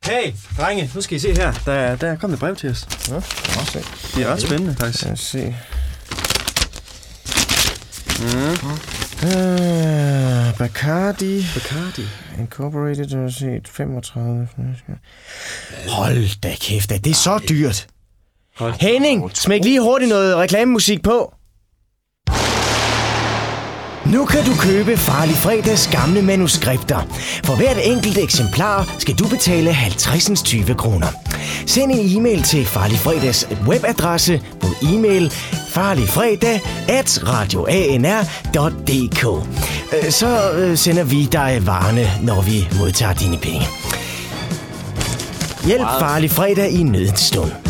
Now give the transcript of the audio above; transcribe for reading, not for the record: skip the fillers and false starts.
Hey, drenge, nu skal I se her. Der er kommet et brev til os. Ja, det er ret spændende, faktisk. Lad os se. Bacardi Incorporated, du har set 35. Hold da kæft, det er så dyrt. Henning, smæk lige hurtigt noget reklamemusik på. Nu kan du købe Farlig Fredags gamle manuskripter. For hvert enkelt eksemplar skal du betale 50 kroner. Send en e-mail til Farlig Fredags webadresse på e-mail farligfredag@radioanr.dk. Så sender vi dig varerne, når vi modtager dine penge. Hjælp Farlig Fredag i nødens stund.